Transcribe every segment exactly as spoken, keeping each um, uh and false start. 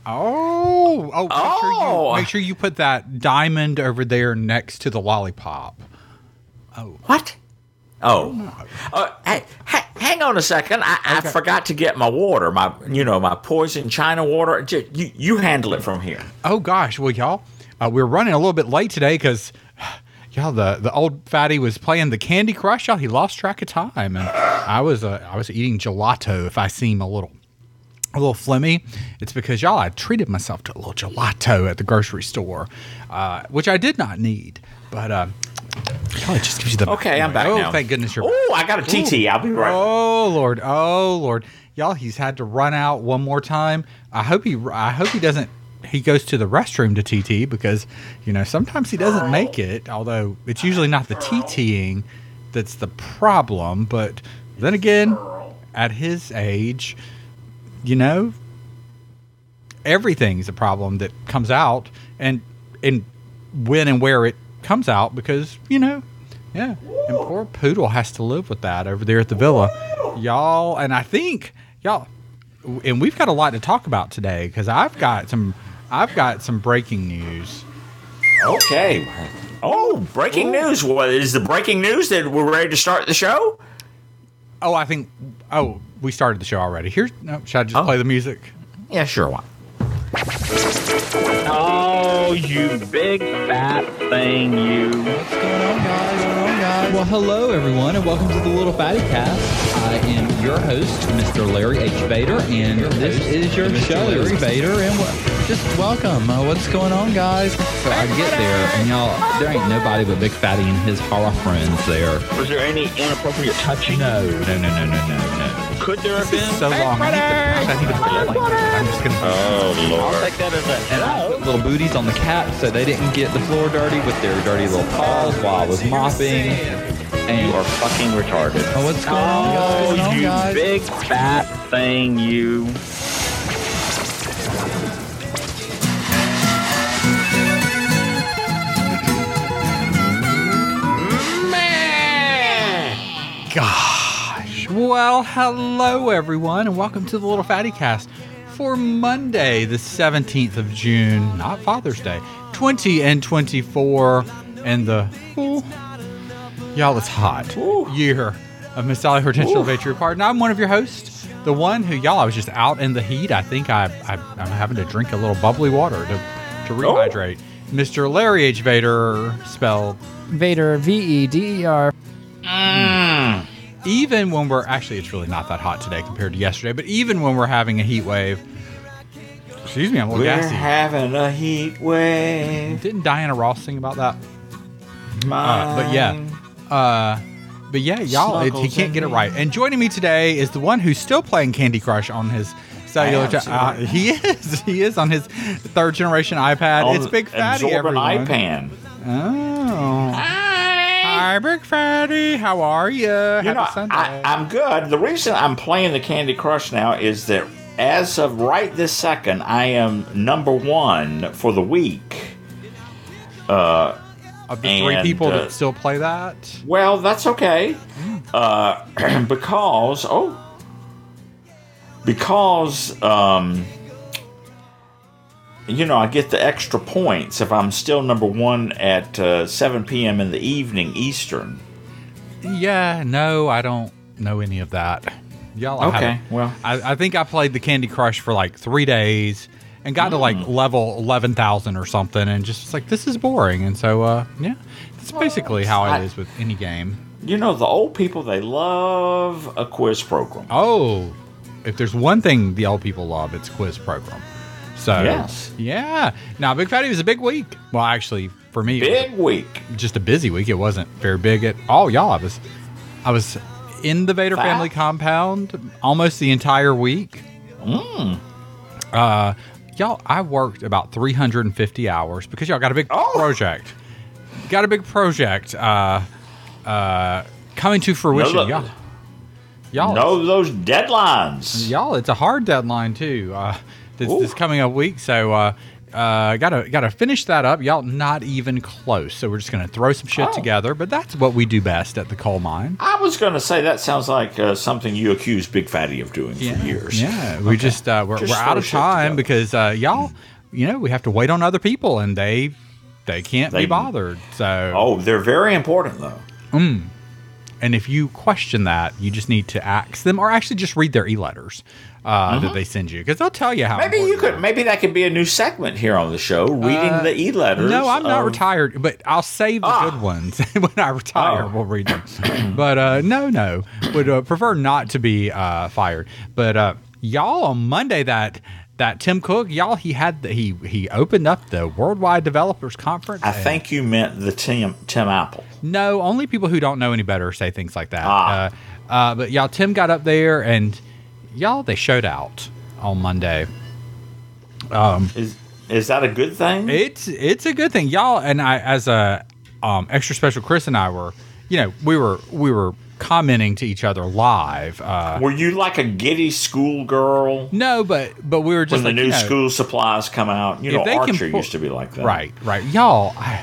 Oh, oh, make, Oh. Sure you, make sure you put that diamond over there next to the lollipop. What? Oh, uh, hey, ha- hang on a second. I, I Okay. forgot to get my water. My, you know, my poison China water. J- You, you handle it from here. Oh gosh, well y'all, uh, we're running a little bit late today because y'all the the old fatty was playing the Candy Crush. Y'all, he lost track of time, and I was uh, I was eating gelato. If I seem a little a little flimmy, it's because y'all I treated myself to a little gelato at the grocery store, uh, which I did not need, but. Uh, God, it just gives you the Okay, I'm back oh, now. thank goodness you're Oh, I got a T T. I'll be right back. Oh Lord, oh Lord, y'all, he's had to run out one more time. I hope he, I hope he doesn't. He goes to the restroom to T T because you know sometimes he doesn't make it. Although it's usually not the TTing that's the problem. But then again, at his age, you know, everything's a problem that comes out, and and when and where it comes out because you know. Yeah, and poor Poodle has to live with that over there at the villa. Y'all, and I think, y'all, and we've got a lot to talk about today because I've got some, I've got some breaking news. Okay. Oh, breaking news. What is the breaking news that we're ready to start the show? Oh, I think, oh, we started the show already. Here's, no, should I just Oh. play the music? Yeah, sure. Why? Oh, you big fat thing, you. What's going on, guys? What's going on, guys? Well, hello, everyone, and welcome to the Little Fatty Cast. I am your host, Mister Larry H. Vader, and this is your Mister show, Larry Vader, and w- just welcome. Uh, what's going on, guys? So I get there, and y'all, there ain't nobody but Big Fatty and his horror friends there. Was there any inappropriate touching? No, no, no, no, no, no, no. Could there have been? So long. I need to, I need to put it like this. I'm just gonna. Oh, Lord. I'll take that as a And I put little booties on the cat so they didn't get the floor dirty with their dirty little paws while I was mopping. And You are fucking retarded. oh, what's going on, guys? What's going Oh, on, you guys? big fat thing, you. Gosh. Well, hello everyone, and welcome to the Little Fatty Cast for Monday, the seventeenth of June, not Father's Day, twenty and twenty-four, and the ooh, y'all, it's hot Ooh. year of Miss Sally Hortensia LeVaitre Pardon. I'm one of your hosts, the one who y'all I was just out in the heat. I think I, I I'm having to drink a little bubbly water to to rehydrate. Mister Larry H. Vader, spelled Vader, V E D E R. even when we're actually it's really not that hot today compared to yesterday, but even when we're having a heat wave, excuse me, I'm a little We're gassy. having a heat wave. Didn't Diana Ross sing about that? Uh, Mine. but yeah, uh, but yeah, y'all, it, he Snuggles can't and get it me. right. And joining me today is the one who's still playing Candy Crush on his cellular. Cha- uh, Absolutely. he is, he is on his third generation iPad. On it's Big Fatty, absorbent everyone. iPan. Oh, hi, Big Fatty. How are you? You Happy know, Sunday. I, I'm good. The reason I'm playing the Candy Crush now is that as of right this second, I am number one for the week. Uh, of the three and, people uh, that still play that. well, that's okay. Uh, because, oh, because, um, you know, I get the extra points if I'm still number one at uh, seven p.m. in the evening Eastern. Yeah, no, I don't know any of that. Y'all, I Okay, had a- well. I, I think I played the Candy Crush for like three days and got to Mm. like level eleven thousand or something, and just was like, this is boring. And so, uh, yeah, that's basically how it I- is with any game. You know, the old people, they love a quiz program. Oh, if there's one thing the old people love, it's quiz program. So, Yes. yeah. Now, Big Fatty was a big week. Well, actually, for me, it was Big week. just a busy week. It wasn't very big at all. Y'all, I was, I was in the Vader Fat? family compound almost the entire week. Mm. Uh, y'all, I worked about three hundred fifty hours because y'all got a big Oh. project. Got a big project uh, uh, coming to fruition. look. y'all, y'all, Know those deadlines. y'all, it's a hard deadline too. Uh, this, Ooh. this coming up week, so uh, Uh, gotta gotta finish that up. Y'all not even close. So we're just gonna throw some shit Oh. together. But that's what we do best at the coal mine. I was going to say that sounds like uh, something you accused Big Fatty of doing for years. Yeah, we just uh, we're, Just we're out throw of shit time together. because uh, y'all, you know, we have to wait on other people and they they can't They- be bothered. So Oh, they're very important though. and if you question that, you just need to ask them or actually just read their e-letters uh, that they send you because they'll tell you how. Mm-hmm. Maybe you important could. Maybe that could be a new segment here on the show, reading the e-letters. No, I'm not of- retired, but I'll save the Ah. good ones when I retire. Oh. We'll read them. but uh, no, no, would uh, prefer not to be uh, fired. But uh, y'all on Monday that that Tim Cook, y'all he had the, he he opened up the Worldwide Developers Conference. I and- think you meant the Tim Tim Apple. no, only people who don't know any better say things like that. Ah. Uh, uh, but y'all, Tim got up there and y'all they showed out on Monday. Is is that a good thing? It's it's a good thing, y'all. And I, as a um, extra special, Chris and I were, you know, we were we were commenting to each other live. Uh, Were you like a giddy schoolgirl no, but but we were just when the like, new you know, school supplies come out? You if know, they can Archer pull- used to be like that. right, right, y'all. I,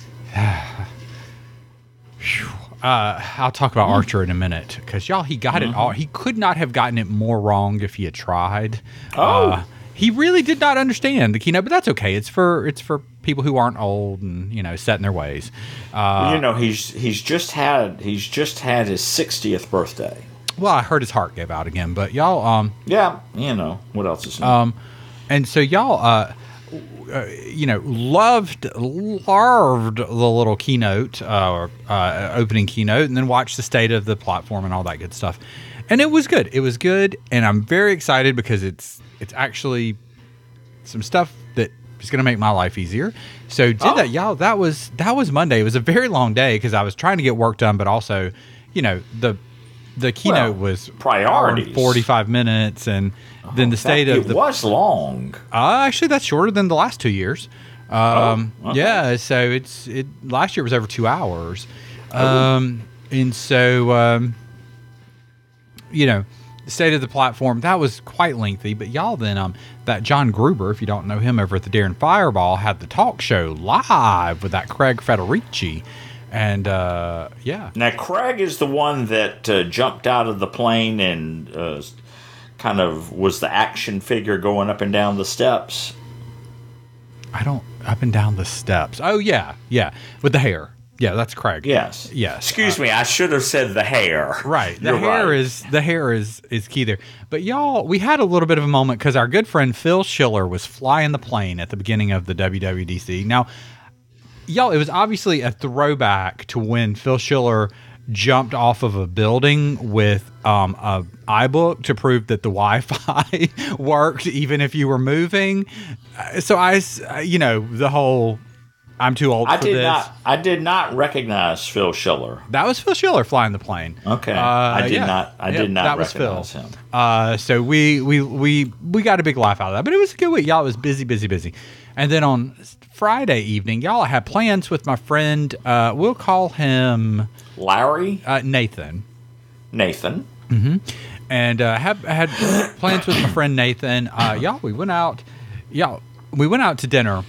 Phew. uh, I'll talk about Archer in a minute because y'all, he got it all. He could not have gotten it more wrong if he had tried. Oh. Uh, he really did not understand the keynote, but that's okay. It's for it's for people who aren't old and you know set in their ways. Uh, Well, you know, he's he's just had he's just had his sixtieth birthday. well, I heard his heart gave out again, but y'all, um, Yeah, you know what else is new? um, and so y'all, uh, uh, you know, loved loved the little keynote, uh, uh, opening keynote, and then watched the state of the platform and all that good stuff. And it was good. It was good, and I'm very excited because it's it's actually some stuff that is going to make my life easier. So did Oh. that, y'all? That was that was Monday. It was a very long day because I was trying to get work done, but also, you know, the the keynote Well, was priorities. forty-five minutes, and then the state That- of it the was long. uh, actually, that's shorter than the last two years. Um, Oh, okay. Yeah, so it's it. Last year was over two hours, um, and so um, you know, the state of the platform that was quite lengthy. But y'all, then um, that John Gruber, if you don't know him over at the Darren Fireball, had the talk show live with that Craig Federici, and uh, yeah, Now, Craig is the one that uh, jumped out of the plane and uh, kind of was the action figure going up and down the steps. I don't up and down the steps. Oh yeah, yeah, with the hair. Yeah, that's Craig. Yes. Yes. Excuse me, I should have said the hair. Right. The You're hair right. is the hair is is key there. But y'all, we had a little bit of a moment because our good friend Phil Schiller was flying the plane at the beginning of the W W D C. Now, y'all, it was obviously a throwback to when Phil Schiller jumped off of a building with um, a iBook to prove that the Wi-Fi worked even if you were moving. Uh, So I, s- uh, you know, the whole I'm too old I for did this. not. I did not recognize Phil Schiller. That was Phil Schiller flying the plane. Okay, Uh, I did yeah. not. I Yeah, did not that was recognize Phil. him. Uh, so we we we we got a big laugh out of that, but it was a good week. Y'all it was busy, busy, busy. And then on Friday evening, y'all I had plans with my friend. Uh, we'll call him Larry, uh, Nathan. Nathan. And uh, have, I had plans with my friend Nathan. Uh, y'all, we went out. Y'all, we went out to dinner.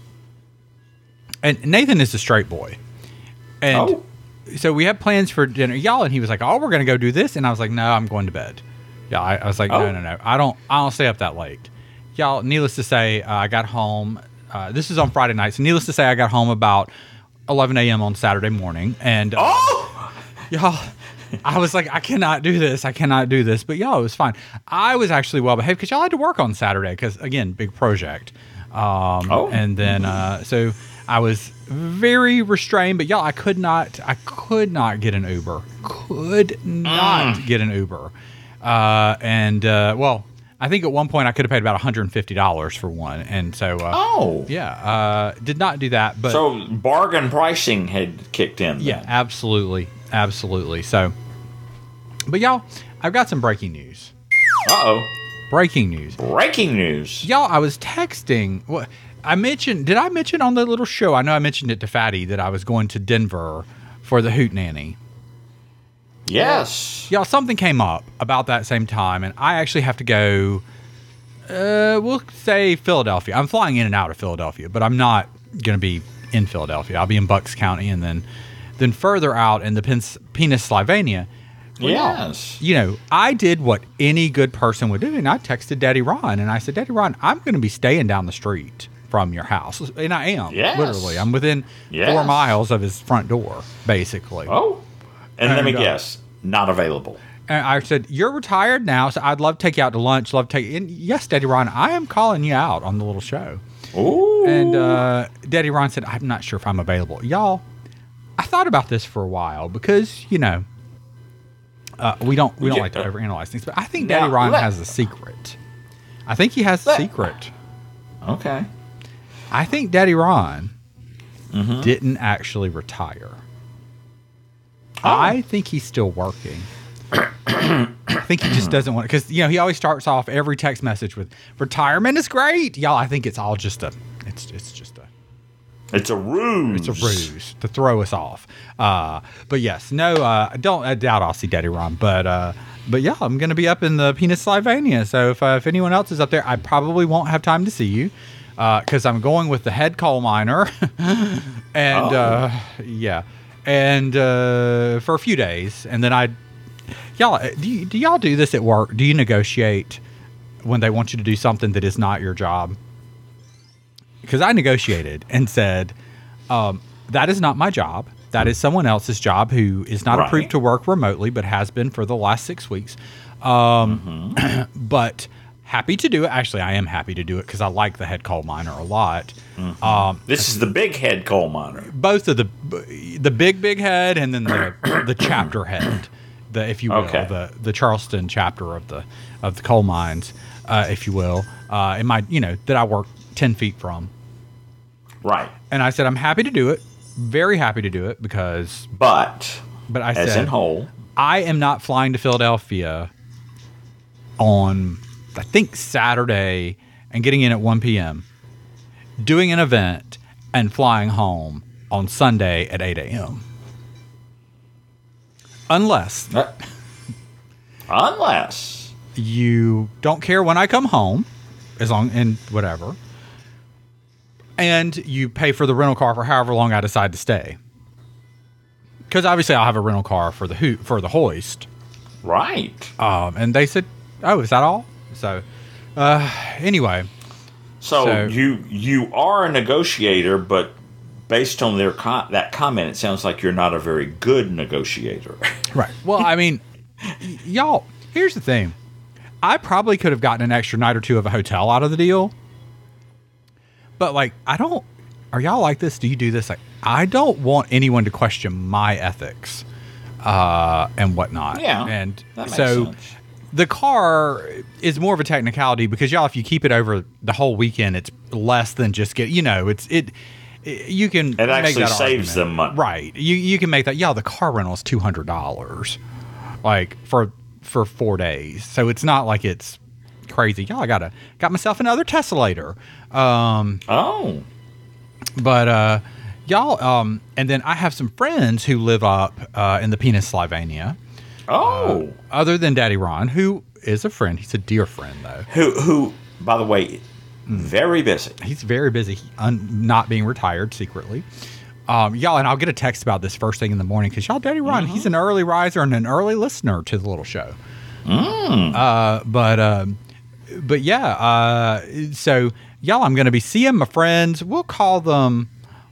And Nathan is a straight boy. And Oh. so we had plans for dinner. Y'all, and he was like, "Oh, we're gonna go do this," and I was like, "No, I'm going to bed." Yeah, I, I was like, "No, Oh. no, no, I don't. I don't stay up that late." Y'all, needless to say, uh, I got home. Uh, this is on Friday night, so needless to say, I got home about eleven a.m. on Saturday morning, and uh, Oh, y'all, I was like, I cannot do this. I cannot do this. But y'all, it was fine. I was actually well behaved because y'all had to work on Saturday because, again, big project. Um, Oh. And then, uh, so I was very restrained. But y'all, I could not, I could not get an Uber. Could not get an Uber. Uh, and, uh, well, I think at one point I could have paid about one hundred fifty dollars for one. And so, uh, oh. yeah, uh, did not do that. But So bargain pricing had kicked in. Then. yeah, absolutely. Absolutely. So, but y'all, I've got some breaking news. Uh oh. Breaking news. Breaking news. Y'all, I was texting. What I mentioned, did I mention on the little show? I know I mentioned it to Fatty that I was going to Denver for the Hoot Nanny. Yes. Y'all, something came up about that same time, and I actually have to go Uh, we'll say Philadelphia. I'm flying in and out of Philadelphia, but I'm not going to be in Philadelphia. I'll be in Bucks County, and then then further out in the Pens- Pennsylvania. Well, Yes. You know, I did what any good person would do, and I texted Daddy Ron, and I said, Daddy Ron, I'm going to be staying down the street from your house. And I am, Yes. literally. I'm within Yes. four miles of his front door, basically. Oh. And, let me And, uh, guess, not available. And I said, you're retired now, so I'd love to take you out to lunch. Love to take and yes, Daddy Ron, I am calling you out on the little show. Ooh. And uh, Daddy Ron said, I'm not sure if I'm available. Y'all, I thought about this for a while because, you know, uh, we don't we don't Yeah. like to overanalyze things, but I think Now, Daddy Ron let- has a secret. I think he has a Let- secret. Okay. I think Daddy Ron Mm-hmm. didn't actually retire. Oh. I think he's still working. I think he just doesn't want because you know he always starts off every text message with "retirement is great." Y'all, I think it's all just a it's it's just a It's a ruse. it's a ruse to throw us off. Uh, but yes, no, uh, I don't I doubt I'll see Daddy Ron, but uh, but yeah, I'm gonna be up in the Pennsylvania. So if uh, if anyone else is up there, I probably won't have time to see you because I'm going with the head coal miner, and Oh. uh, yeah, and uh, for a few days, and then I. Y'all, do, you, do y'all do this at work? Do you negotiate when they want you to do something that is not your job? Because I negotiated and said, um, that is not my job. That is someone else's job who is not Right. approved to work remotely, but has been for the last six weeks. Um, but happy to do it. Actually, I am happy to do it because I like the head coal miner a lot. Um, This is the big head coal miner. both of the the big big head and then the the chapter head, the if you will, Okay. the the Charleston chapter of the of the coal mines, uh, if you will, uh, in my you know that I work ten feet from. Right. And I said I'm happy to do it, very happy to do it because, But, but I as said in whole, I am not flying to Philadelphia on I think Saturday and getting in at one p.m. doing an event and flying home on Sunday at eight a.m. Unless uh, unless, you don't care when I come home, as long and whatever, and you pay for the rental car for however long I decide to stay. Because obviously I'll have a rental car for the ho- for the hoist. right. Um, and they said, "Oh, is that all?" So, uh, anyway, So, so- you you are a negotiator, but based on their co- that comment, it sounds like you're not a very good negotiator. right. Well, I mean, y- y'all. Here's the thing: I probably could have gotten an extra night or two of a hotel out of the deal, but like, I don't. Are y'all like this? Do you do this? Like, I don't want anyone to question my ethics uh, and whatnot. Yeah, and that makes so. sense. The car is more of a technicality because y'all, if you keep it over the whole weekend, it's less than just get. You know, it's it. it you can. It actually make that saves argument. them money. right? You you can make that. Yeah, the car rental is two hundred dollars, like for for four days. So it's not like it's crazy. Y'all, I gotta got myself another Tesla-lator. Um, Oh, but uh, y'all, um, and then I have some friends who live up uh, in the Pennsylvania. oh. Other than Daddy Ron, who is a friend. He's a dear friend, though. who who? By the way, very busy. He's very busy, un- not being retired secretly. Um, y'all, and I'll get a text about this first thing in the morning because y'all, Daddy Ron, he's an early riser and an early listener to the little show. Uh, but um, but yeah, uh, so y'all, I'm going to be seeing my friends. We'll call them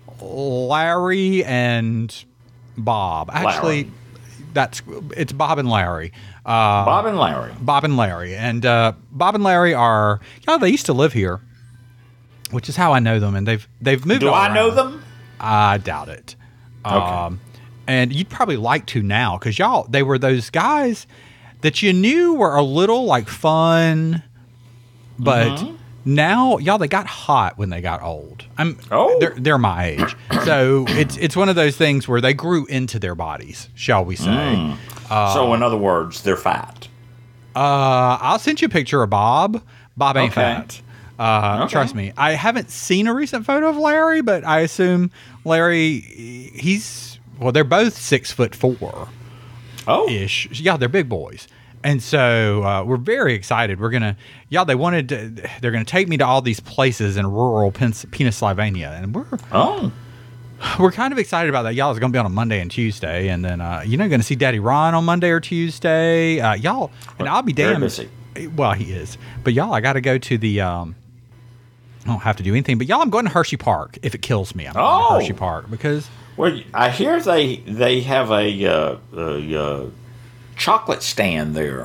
Larry and Bob. Actually, Larry. that's it's Bob and Larry. Uh, Bob and Larry. Bob and Larry. And uh, Bob and Larry are, yeah, they used to live here, which is how I know them. And they've they've moved. Do all I know around. them? I doubt it. Okay. Um, and you'd probably like to now because y'all, they were those guys that you knew were a little like fun, but Mm-hmm. now y'all they got hot when they got old. I'm Oh. they're they're my age, so it's it's one of those things where they grew into their bodies, shall we say? Mm. so, in other words, they're fat. Uh, I'll send you a picture of Bob. Bob ain't Okay. fat. Uh, Okay. Trust me. I haven't seen a recent photo of Larry, but I assume Larry, he's well. They're both six foot four Oh, ish. Yeah, they're big boys. And so uh, we're very excited. We're gonna, y'all. They wanted, to, they're gonna take me to all these places in rural Pens- Pennsylvania, and we're Oh, we're kind of excited about that. Y'all, it's gonna be on a Monday and Tuesday, and then uh, you know, gonna see Daddy Ron on Monday or Tuesday. Uh, y'all, and I'll be very damned. busy. Well, he is, but y'all, I got to go to the. Um, I don't have to do anything, but y'all, I'm going to Hershey Park. If it kills me, I'm going Oh. to Hershey Park because. Well, I hear they they have a, uh, a uh, chocolate stand there.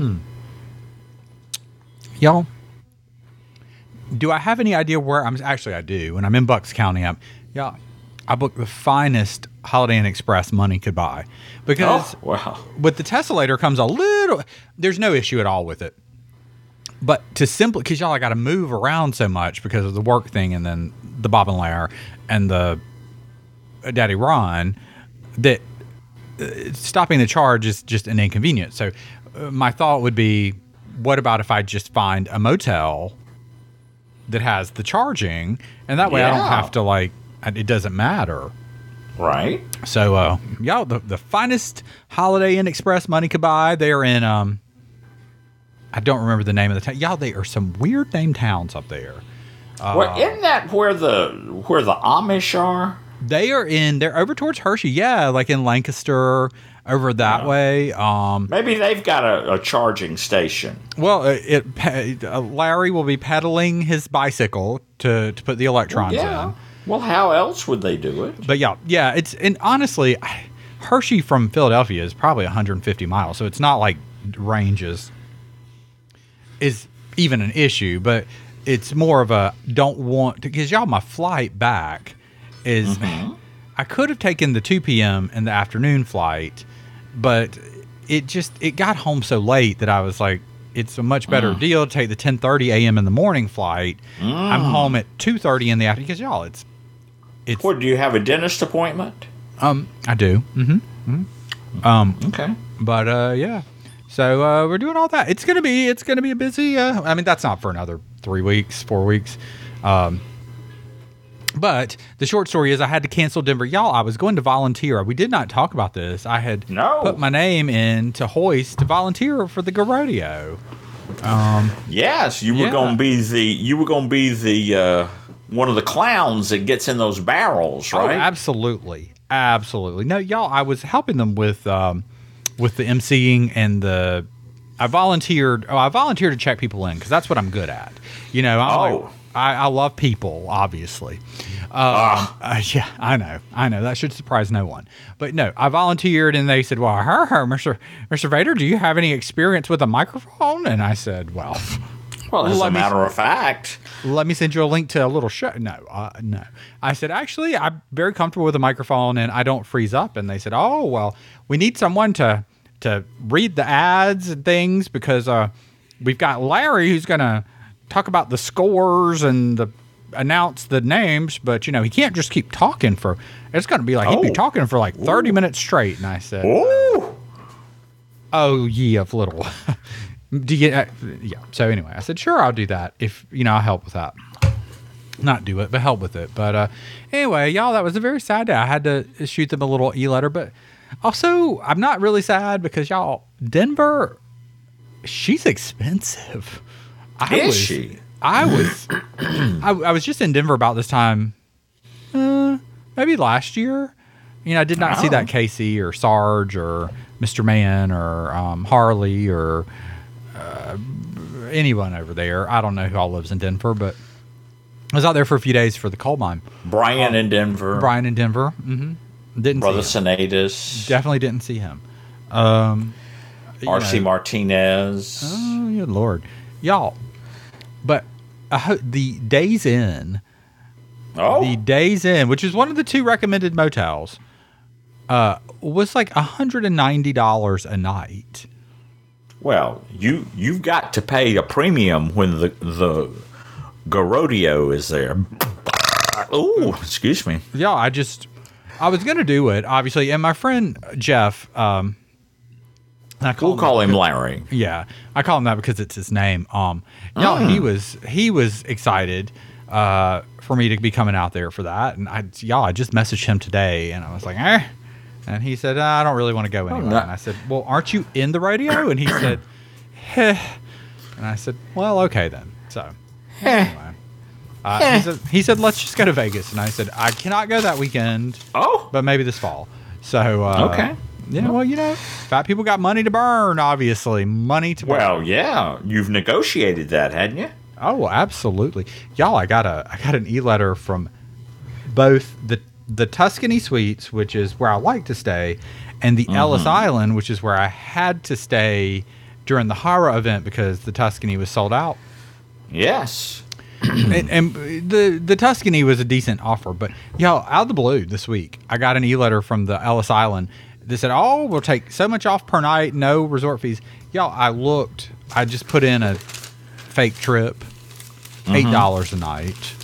Y'all, do I have any idea where I'm actually? I do. When I'm in Bucks County, I'm y'all. I booked the finest Holiday Inn Express money could buy because Oh, wow. with the Tessellator comes a little. There's no issue at all with it, but to simply because y'all I got to move around so much because of the work thing and then the Bob and Lair and the uh, Daddy Ron that uh, stopping the charge is just an inconvenience. So uh, my thought would be, what about if I just find a motel that has the charging, and that way I don't Yeah. have to like. It doesn't matter. Right? So, uh, y'all, the, the finest Holiday Inn Express money could buy. They are in, um, I don't remember the name of the town. Y'all, they are some weird named towns up there. well, isn't that where the where the Amish are? They are in, they're over towards Hershey. Yeah, like in Lancaster, over that way. Um, Maybe they've got a, a charging station. well, uh, it, pe- uh, Larry will be pedaling his bicycle to, to put the electrons Yeah. in. Well, how else would they do it? But yeah, yeah, it's, and honestly, I- Hershey from Philadelphia is probably one hundred fifty miles, so it's not like range is, is even an issue, but it's more of a don't want to, because y'all, my flight back is, I could have taken the two p.m. in the afternoon flight, but it just, it got home so late that I was like, it's a much better deal to take the ten thirty a.m. in the morning flight. I'm home at two thirty in the afternoon, because y'all, it's, it's, What, do you have a dentist appointment? um, I do. Mm-hmm. Um, Okay. but uh, yeah. So uh, we're doing all that. It's gonna be it's gonna be a busy. Uh, I mean, that's not for another three weeks, four weeks. Um, but the short story is, I had to cancel Denver. Y'all, I was going to volunteer. We did not talk about this. I had No. put my name in to hoist to volunteer for the rodeo. Yes, you were Yeah. gonna be the you were gonna be the uh, one of the clowns that gets in those barrels, Oh, right? absolutely, absolutely. No, y'all, I was helping them with um, with the emceeing and the. I volunteered. Oh, I volunteered to check people in because that's what I'm good at. You know, I'm Oh. like, I, I love people, obviously. Um, uh, yeah, I know, I know. That should surprise no one. But no, I volunteered, and they said, "Well, her, her, Mister Mister Vader, do you have any experience with a microphone?" And I said, "Well." Well, as Let a me- matter of fact, Let me send you a link to a little show. No, uh, no. I said, actually, I'm very comfortable with a microphone and I don't freeze up. And they said, oh, well, we need someone to to read the ads and things because uh, we've got Larry who's going to talk about the scores and the announce the names, but, you know, he can't just keep talking for, it's going to be like, he'd be Oh. talking for like thirty minutes straight. And I said, ooh, oh, ye of little. Do you, uh, yeah. So anyway, I said, sure, I'll do that. If, you know, I'll help with that. Not do it, but help with it. But uh, anyway, y'all, that was a very sad day. I had to shoot them a little e-letter, but also I'm not really sad because y'all, Denver, she's expensive. I Is was, she? I was, I, I was just in Denver about this time, uh, maybe last year. You know, I did not see Oh. that Casey or Sarge or Mister Man or um, Harley or uh, anyone over there. I don't know who all lives in Denver, but I was out there for a few days for the coal mine. Brian in Denver, Brian in Denver. Mm-hmm. Didn't Brother see him. Sinatus, Definitely didn't see him. Um, you R C know, Martinez. Oh, good Lord. Y'all. But I ho- the Days Inn, oh, the Days Inn, which is one of the two recommended motels, uh, was like one hundred ninety dollars a night. well, you you've got to pay a premium when the the Garodeo is there. Oh, excuse me. Yeah, I just, I was going to do it, obviously. And my friend Jeff, um, and I call We'll him call him Larry. Yeah, I call him that because it's his name. Um, y'all, he was he was excited uh, for me to be coming out there for that, and I y'all, I just messaged him today, and I was like, eh, And he said, I don't really want to go anywhere. no. And I said, well, aren't you in the radio? And he said, heh. And I said, well, okay then. So, anyway. Uh, he, said, he said, let's just go to Vegas. And I said, I cannot go that weekend, Oh, but maybe this fall. So, uh, okay. Yeah, well, you know, fat people got money to burn, obviously. Money to burn. Well, yeah. You've negotiated that, hadn't you? Oh, absolutely. Y'all, I got a I got an e-letter from both the the Tuscany Suites, which is where I like to stay, and the Ellis Island, which is where I had to stay during the Hara event because the Tuscany was sold out. Yes. and, and the the Tuscany was a decent offer, but y'all, out of the blue this week, I got an e-letter from the Ellis Island that said, "Oh, we'll take so much off per night, no resort fees." Y'all, I looked, I just put in a fake trip, eight dollars a night.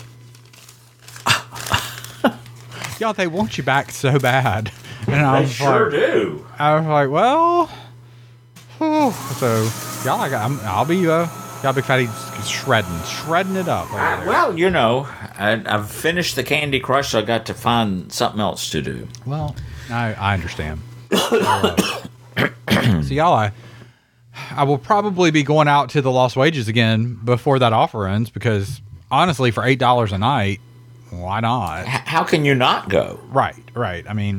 Y'all, they want you back so bad, and I They was sure like, do. I was like, well, whew. So y'all, I got, I'm, I'll be uh, y'all big fatty shredding, shredding it up. over I, there. well, you know, I, I've finished the Candy Crush, so I got to find something else to do. Well, I, I understand. So, uh, so y'all, I, I will probably be going out to the Lost Wages again before that offer ends because honestly, for eight dollars a night, why not? H- how can you not go? Right, right. I mean,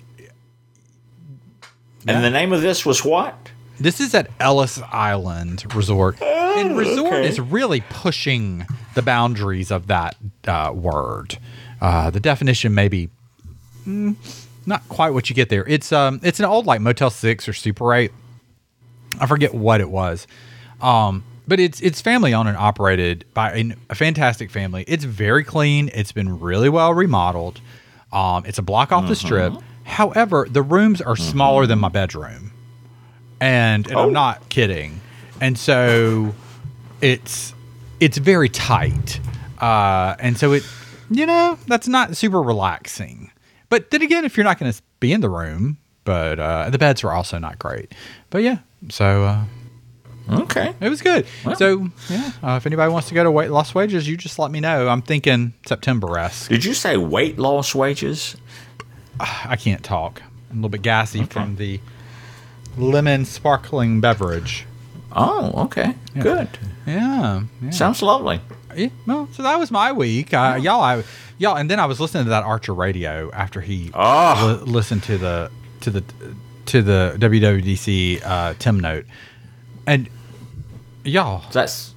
And the name of this was what? this is at Ellis Island Resort, and resort okay. is really pushing the boundaries of that uh, word. Uh, the definition maybe mm, not quite what you get there. It's um, it's an old like Motel Six or Super Eight. I forget what it was, um, but it's it's family owned and operated by a, a fantastic family. It's very clean. It's been really well remodeled. Um, it's a block off the strip. However, the rooms are smaller than my bedroom, and, and Oh. I'm not kidding. And so it's it's very tight, uh, and so it you know that's not super relaxing. But then again, if you're not going to be in the room, but uh, the beds were also not great. But yeah, so uh, Okay. it was good. So yeah, uh, if anybody wants to go to Wa- Lost Wages, you just let me know. I'm thinking September-esque. Did you say weight loss wages? I can't talk. I'm a little bit gassy from the lemon sparkling beverage. Oh, okay. Good. Yeah, yeah. Sounds lovely. Yeah, well, so that was my week, uh, y'all. I, y'all, and then I was listening to that Archer radio after he Oh. li- listened to the to the to the W W D C uh, Tim note, and y'all, That's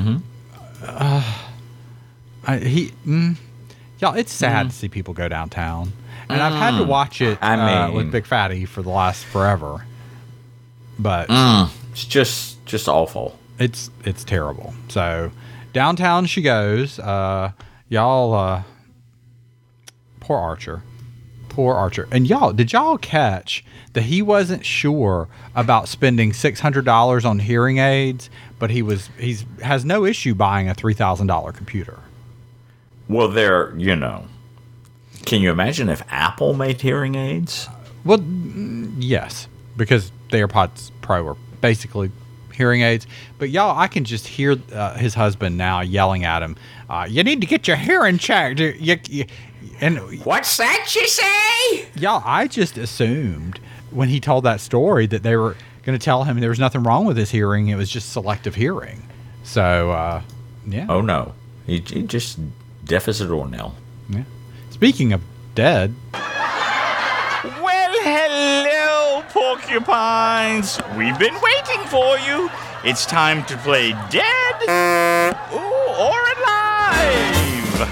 I, he, mm, y'all, it's sad to see people go downtown, and I've had to watch it I uh, mean- with Big Fatty for the last forever, but it's just just awful. it's it's terrible. So downtown she goes. Uh, y'all, uh, poor Archer, poor Archer, and y'all, did y'all catch that he wasn't sure about spending six hundred dollars on hearing aids, but he was he's has no issue buying a three thousand dollar computer. Well, they're, you know. Can you imagine if Apple made hearing aids? Well, mm, yes, because the AirPods Pro are basically hearing aids. But y'all, I can just hear uh, his husband now yelling at him, uh, "You need to get your hearing checked." You, you, and What's that you say? y'all, I just assumed when he told that story that they were going to tell him there was nothing wrong with his hearing; it was just selective hearing. So, uh, yeah. Oh, no. He, he just deaf as a doornail. yeah. Speaking of dead, Well, hello, porcupines. We've been waiting for you. It's time to play dead ooh, or alive.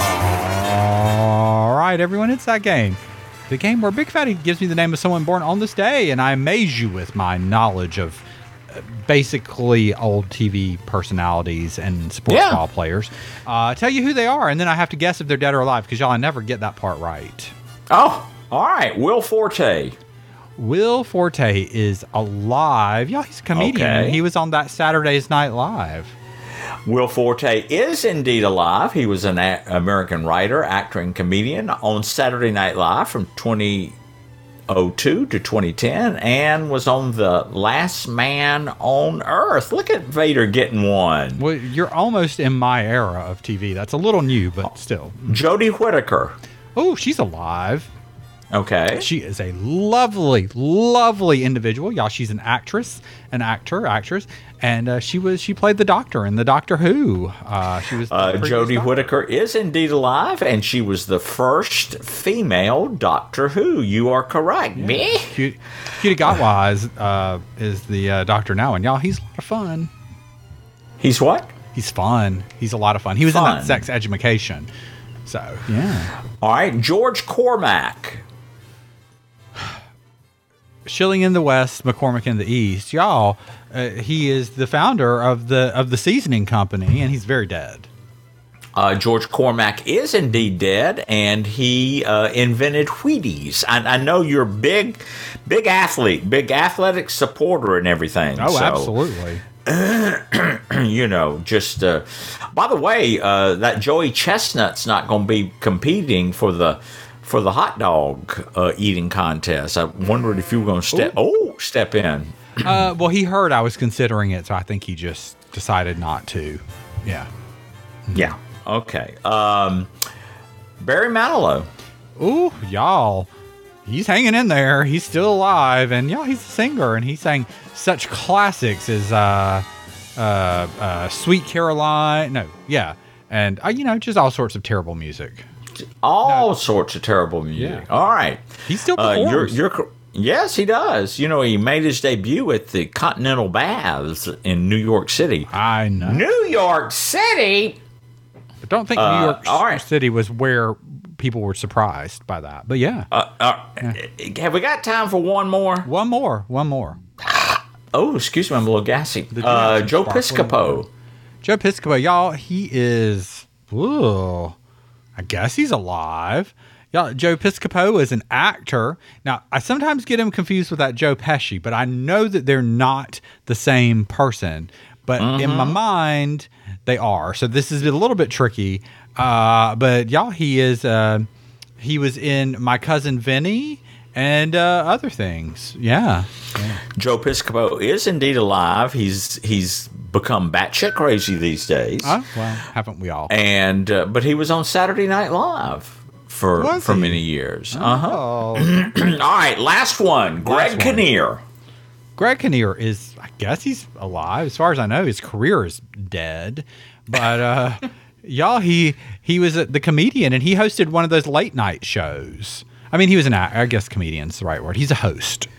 all right, everyone, it's that game. The game where Big Fatty gives me the name of someone born on this day, and I amaze you with my knowledge of uh, basically old T V personalities and sports Yeah. ball players. Uh, tell you who they are, and then I have to guess if they're dead or alive, because y'all, I never get that part right. Oh, all right. Will Forte. Will Forte is alive. Y'all, he's a comedian. Okay. He was on that Saturday's Night Live. Will Forte is indeed alive. He was an a- American writer, actor, and comedian on Saturday Night Live from twenty oh two to twenty ten and was on The Last Man on Earth. Look at Vader getting one. Well, you're almost in my era of T V. That's a little new, but still. Jodie Whittaker. Oh, she's alive. Okay. She is a lovely, lovely individual. Y'all, she's an actress, an actor, actress, and uh, she was she played the Doctor in the Doctor Who. Uh, she was the Uh, previous Jodie Doctor. Whittaker is indeed alive, and she was the first female Doctor Who. You are correct. Me? Cutie, Cutie Gatwa is, uh, is the uh, Doctor now, and y'all, he's a lot of fun. He's what? He's fun. He's a lot of fun. He was in Fun. that Sex Education. So, yeah. All right, George Cormack. Shilling in the West, McCormick in the East. Y'all, uh, he is the founder of the of the seasoning company, and he's very dead. Uh, George Cormack is indeed dead, and he uh, invented Wheaties. I, I know you're a big, big athlete, big athletic supporter and everything. Oh, so, absolutely. You know, just uh, by the way, uh, that Joey Chestnut's not going to be competing for the for the hot dog uh, eating contest. I wondered if you were going to step. Oh, step in. Uh, well, he heard I was considering it, so I think he just decided not to. Yeah. Yeah. Okay. Um, Barry Manilow. Ooh, y'all. He's hanging in there. He's still alive, and y'all, he's a singer, and he sang such classics as uh, uh, uh, "Sweet Caroline." No, yeah, and uh, you know, just all sorts of terrible music. All sorts of terrible music. Yeah. All right. He still Uh, you're, performs. you're, cor- yes, he does. You know, he made his debut at the Continental Baths in New York City. I know. New York City? I don't think Uh, New York all right. City was where people were surprised by that, but yeah. Uh, uh, Have we got time for one more? one more, one more. Oh, excuse me, I'm a little gassy. Did you Uh, have some Joe sparkling Piscopo. water? Joe Piscopo, y'all, he is. Ooh, I guess he's alive. Y'all, Joe Piscopo is an actor. Now, I sometimes get him confused with that Joe Pesci, but I know that they're not the same person. But in my mind, they are. So this is a little bit tricky. Uh, but y'all, he is. Uh, he was in My Cousin Vinny and uh, other things. Yeah. Joe Piscopo is indeed alive. He's he's become batshit crazy these days. Oh, well, haven't we all? And uh, but he was on Saturday Night Live for Was for he? many years. Uh huh. Oh. All right, last one. Greg one. Kinnear. Greg Kinnear is, I guess he's alive. As far as I know, his career is dead. But uh, y'all, he he was a, the comedian, and he hosted one of those late night shows. I mean, he was an act- I guess comedian's the right word. He's a host.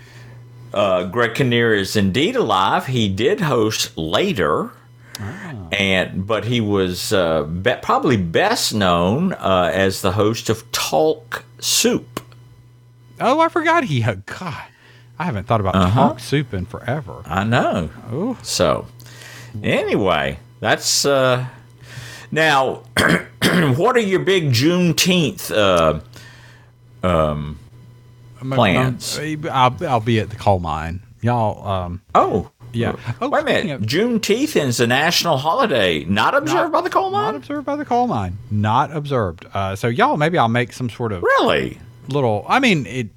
Uh, Greg Kinnear is indeed alive. He did host later, and but he was uh, be- probably best known uh, as the host of Talk Soup. Oh, I forgot he had. God, I haven't thought about Talk Soup in forever. I know. Oh. So, anyway, that's uh, now. What are your big Juneteenth uh, um, plans? Um, I'll, I'll be at the coal mine. Y'all, um, Oh, yeah. Oh, Wait a speaking minute. of- Juneteenth is a national holiday, not observed by the coal Not mine. observed by the coal mine. Not observed. Uh, so y'all, maybe I'll make some sort of Really? little. I mean, it.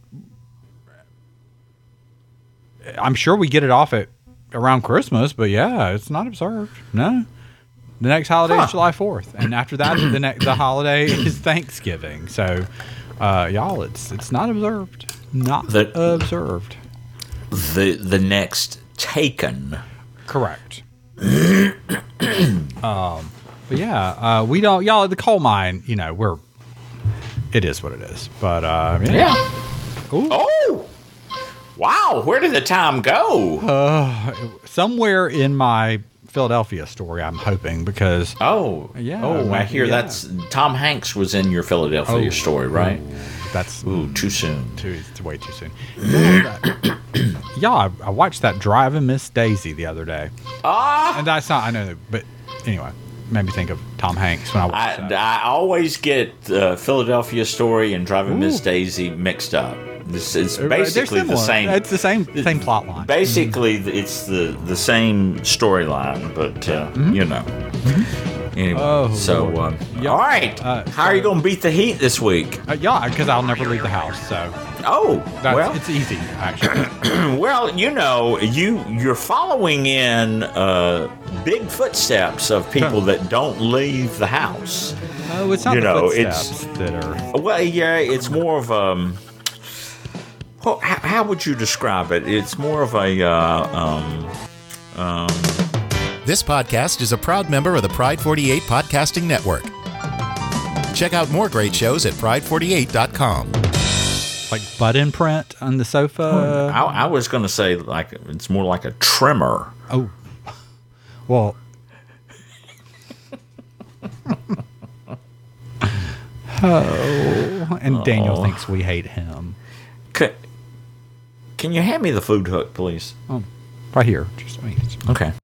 I'm sure we get it off at around Christmas, but yeah, it's not observed. No, the next holiday Huh. is July fourth, and after that, the next the holiday is Thanksgiving. So, uh, y'all, it's it's not observed. Not The- observed. The the next Taken. Correct. um, but yeah, uh, we don't. Y'all, the coal mine. You know, we're. It is what it is. But uh, yeah. Yeah. Ooh. Oh. Wow. Where did the time go? Uh, somewhere in my Philadelphia story, I'm hoping, because oh. yeah, Oh, I like, hear yeah. that's Tom Hanks was in your Philadelphia Oh. story, right? that's Ooh, too soon. too it's way too soon. Yeah, that- yeah, I, I watched that Driving Miss Daisy the other day, Ah. and that's not I know, but anyway, made me think of Tom Hanks when I watched I, that. I always get uh, Philadelphia Story and Driving Miss Ooh. Daisy mixed up. This it's They're basically the similar. same. It's the same same plot line. Basically, it's the the same storyline, but uh, you know. Anyway, Oh, so Lord. um, Yeah. all right. Uh, How are you so- going to beat the heat this week? Uh, yeah, because I'll never leave the house, so Oh, that's, well, it's easy actually. well, you know, you you're following in uh, big footsteps of people that don't leave the house. Oh, it's not You the know, footsteps it's- that are. Well, yeah, it's more of um, Well, how, how would you describe it? It's more of a. Uh, um, um, This podcast is a proud member of the Pride forty-eight Podcasting Network. Check out more great shows at pride forty-eight dot com. Like butt imprint on the sofa. I, I was going to say like it's more like a trimmer. Oh, well. Oh, and Daniel Uh-oh. thinks we hate him. Can, can you hand me the food hook, please? Oh, right here. Just wait. Okay.